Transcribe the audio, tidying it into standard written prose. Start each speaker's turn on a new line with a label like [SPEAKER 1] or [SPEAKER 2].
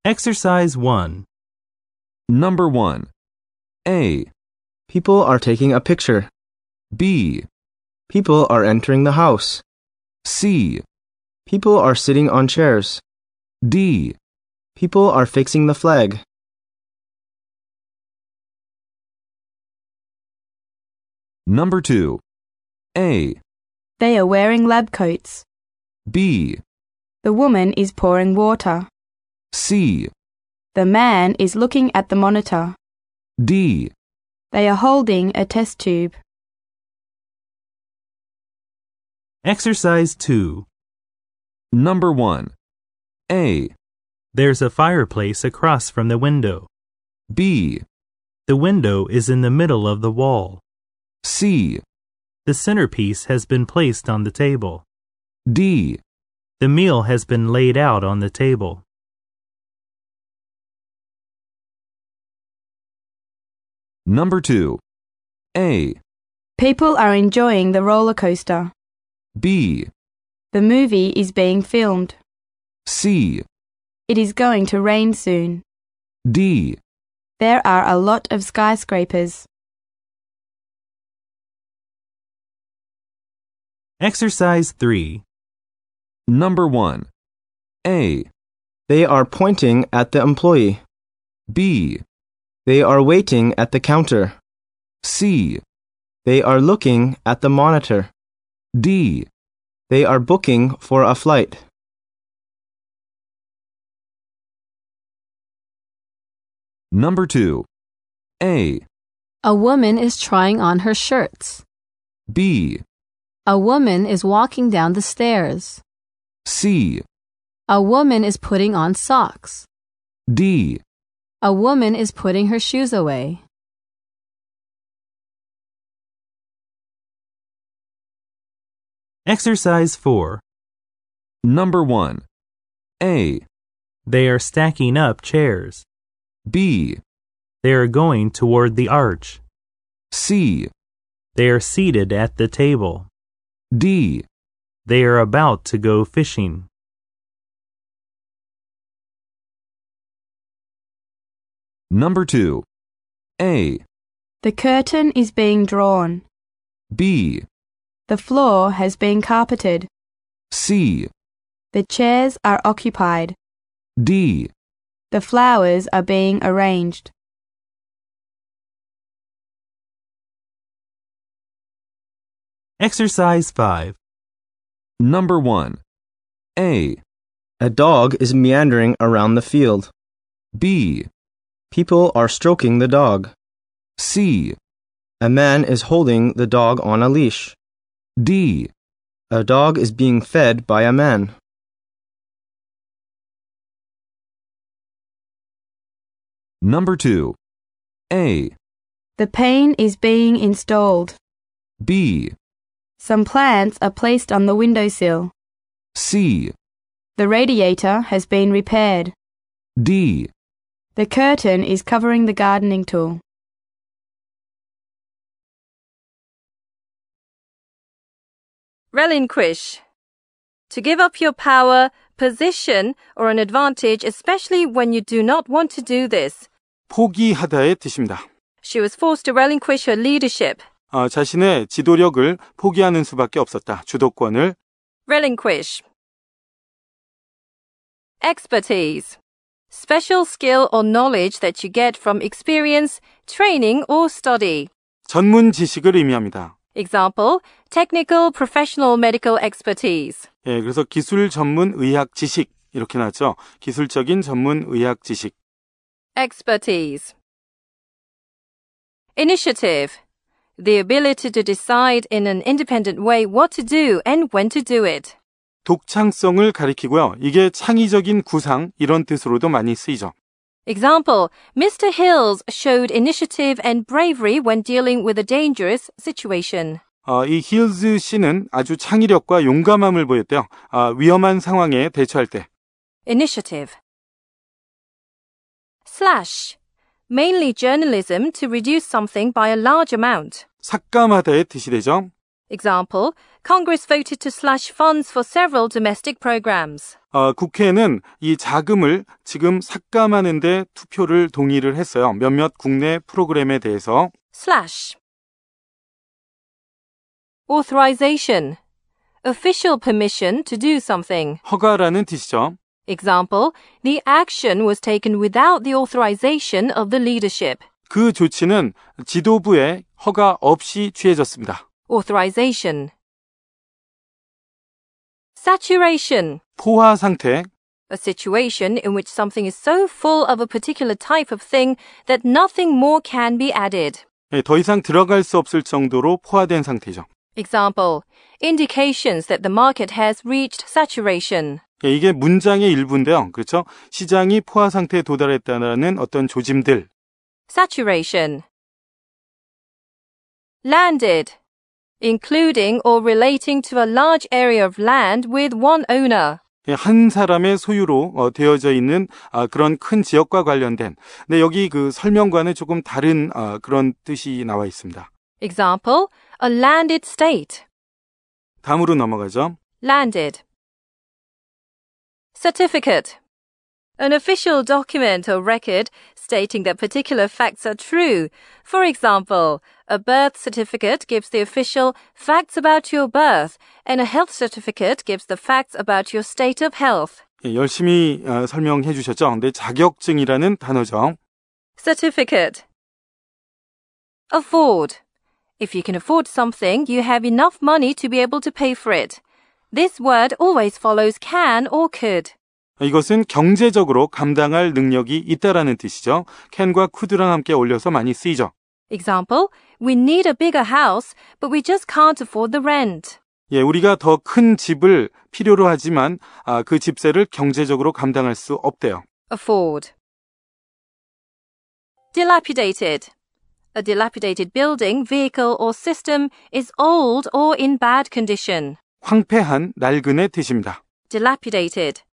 [SPEAKER 1] Exercise 1.
[SPEAKER 2] Number 1. A.
[SPEAKER 3] People are taking a picture.
[SPEAKER 2] B.
[SPEAKER 3] People are entering the house.
[SPEAKER 2] C.
[SPEAKER 3] People are sitting on chairs.
[SPEAKER 2] D.
[SPEAKER 3] People are fixing the flag.
[SPEAKER 2] Number 2. A.
[SPEAKER 4] They are wearing lab coats.
[SPEAKER 2] B.
[SPEAKER 4] The woman is pouring water.
[SPEAKER 2] C.
[SPEAKER 4] The man is looking at the monitor.
[SPEAKER 2] D.
[SPEAKER 4] They are holding a test tube.
[SPEAKER 1] Exercise 2.
[SPEAKER 2] Number 1. A.
[SPEAKER 1] There's a fireplace across from the window.
[SPEAKER 2] B.
[SPEAKER 1] The window is in the middle of the wall.
[SPEAKER 2] C.
[SPEAKER 1] The centerpiece has been placed on the table.
[SPEAKER 2] D.
[SPEAKER 1] The meal has been laid out on the table.
[SPEAKER 2] Number 2. A.
[SPEAKER 4] People are enjoying the roller coaster.
[SPEAKER 2] B.
[SPEAKER 4] The movie is being filmed.
[SPEAKER 2] C.
[SPEAKER 4] It is going to rain soon.
[SPEAKER 2] D.
[SPEAKER 4] There are a lot of skyscrapers.
[SPEAKER 1] Exercise 3.
[SPEAKER 2] Number 1. A.
[SPEAKER 3] They are pointing at the employee.
[SPEAKER 2] B.
[SPEAKER 3] They are waiting at the counter.
[SPEAKER 2] C.
[SPEAKER 3] They are looking at the monitor.
[SPEAKER 2] D.
[SPEAKER 3] They are booking for a flight.
[SPEAKER 2] Number 2. A.
[SPEAKER 5] A woman is trying on her shirts.
[SPEAKER 2] B.
[SPEAKER 5] A woman is walking down the stairs.
[SPEAKER 2] C.
[SPEAKER 5] A woman is putting on socks.
[SPEAKER 2] D.
[SPEAKER 5] A woman is putting her shoes away.
[SPEAKER 1] Exercise 4.
[SPEAKER 2] Number 1. A.
[SPEAKER 1] They are stacking up chairs.
[SPEAKER 2] B.
[SPEAKER 1] They are going toward the arch.
[SPEAKER 2] C.
[SPEAKER 1] They are seated at the table.
[SPEAKER 2] D.
[SPEAKER 1] They are about to go fishing.
[SPEAKER 2] Number 2. A.
[SPEAKER 4] The curtain is being drawn.
[SPEAKER 2] B.
[SPEAKER 4] The floor has been carpeted.
[SPEAKER 2] C.
[SPEAKER 4] The chairs are occupied.
[SPEAKER 2] D.
[SPEAKER 4] The flowers are being arranged.
[SPEAKER 1] Exercise 5.
[SPEAKER 2] Number 1. A.
[SPEAKER 3] A dog is meandering around the field.
[SPEAKER 2] B.
[SPEAKER 3] People are stroking the dog.
[SPEAKER 2] C.
[SPEAKER 3] A man is holding the dog on a leash.
[SPEAKER 2] D.
[SPEAKER 3] A dog is being fed by a man.
[SPEAKER 2] Number 2. A.
[SPEAKER 4] The pane is being installed.
[SPEAKER 2] B.
[SPEAKER 4] Some plants are placed on the windowsill.
[SPEAKER 2] C.
[SPEAKER 4] The radiator has been repaired.
[SPEAKER 2] D.
[SPEAKER 4] The curtain is covering the gardening tool.
[SPEAKER 6] Relinquish. To give up your power, position, or an advantage, especially when you do not want to do this.
[SPEAKER 7] 포기하다의 뜻입니다.
[SPEAKER 6] She was forced to relinquish her leadership.
[SPEAKER 7] 자신의 지도력을 포기하는 수밖에 없었다. 주도권을.
[SPEAKER 6] Relinquish. Expertise. Special skill or knowledge that you get from experience, training, or study.
[SPEAKER 7] 전문 지식을 의미합니다.
[SPEAKER 6] Example, technical, professional, medical expertise.
[SPEAKER 7] 예, 그래서 기술 전문 의학 지식 이렇게 나왔죠. 기술적인 전문 의학 지식.
[SPEAKER 6] Expertise. Initiative. The ability to decide in an independent way what to do and when to do it.
[SPEAKER 7] 독창성을 가리키고요. 이게 창의적인 구상 이런 뜻으로도 많이 쓰이죠.
[SPEAKER 6] Example, Mr. Hills showed initiative and bravery when dealing with a dangerous situation.
[SPEAKER 7] 이 힐즈 씨는 아주 창의력과 용감함을 보였대요. 위험한 상황에 대처할 때.
[SPEAKER 6] Initiative. Slash. Mainly journalism to reduce something by a large amount.
[SPEAKER 7] 삭감하다의 뜻이 되죠.
[SPEAKER 6] Example, Congress voted to slash funds for several domestic programs.
[SPEAKER 7] 국회는 이 자금을 지금 삭감하는 데 투표를 동의를 했어요. 몇몇 국내 프로그램에 대해서.
[SPEAKER 6] Slash. Authorization. Official permission to do something.
[SPEAKER 7] 허가라는 뜻이죠.
[SPEAKER 6] Example, the action was taken without the authorization of the leadership.
[SPEAKER 7] 그 조치는 지도부의 허가 없이 취해졌습니다.
[SPEAKER 6] Authorization. Saturation.
[SPEAKER 7] 포화 상태,
[SPEAKER 6] A situation in which something is so full of a particular type of thing that nothing more can be added.
[SPEAKER 7] 더 이상 들어갈 수 없을 정도로 포화된 상태죠.
[SPEAKER 6] Example, indications that the market has reached saturation.
[SPEAKER 7] 이게 문장의 일부인데요. 그렇죠? 시장이 포화 상태에 도달했다는 어떤 조짐들.
[SPEAKER 6] Saturation. Landed. Including or relating to a large area of land with one owner.
[SPEAKER 7] 한 사람의 소유로 되어져 있는 그런 큰 지역과 관련된. 근데 여기 그 설명과는 조금 다른 그런 뜻이 나와 있습니다.
[SPEAKER 6] Example, a landed state.
[SPEAKER 7] 다음으로 넘어가죠.
[SPEAKER 6] Landed. Certificate. An official document or record stating that particular facts are true. For example, a birth certificate gives the official facts about your birth, and a health certificate gives the facts about your state of health.
[SPEAKER 7] 열심히 설명해 주셨죠. 근데 자격증이라는 단어죠.
[SPEAKER 6] Certificate. Afford. If you can afford something, you have enough money to be able to pay for it. This word always follows can or could.
[SPEAKER 7] 이것은 경제적으로 감당할 능력이 있다라는 뜻이죠. can과 could랑 함께 어울려서 많이 쓰이죠.
[SPEAKER 6] Example, we need a bigger house, but we just can't afford the rent.
[SPEAKER 7] 우리가 더 큰 집을 필요로 하지만 그 집세를 경제적으로 감당할 수 없대요.
[SPEAKER 6] Afford. Dilapidated. A dilapidated building, vehicle, or system is old or in bad condition.
[SPEAKER 7] 황폐한, 낡은의 뜻입니다.
[SPEAKER 6] Dilapidated.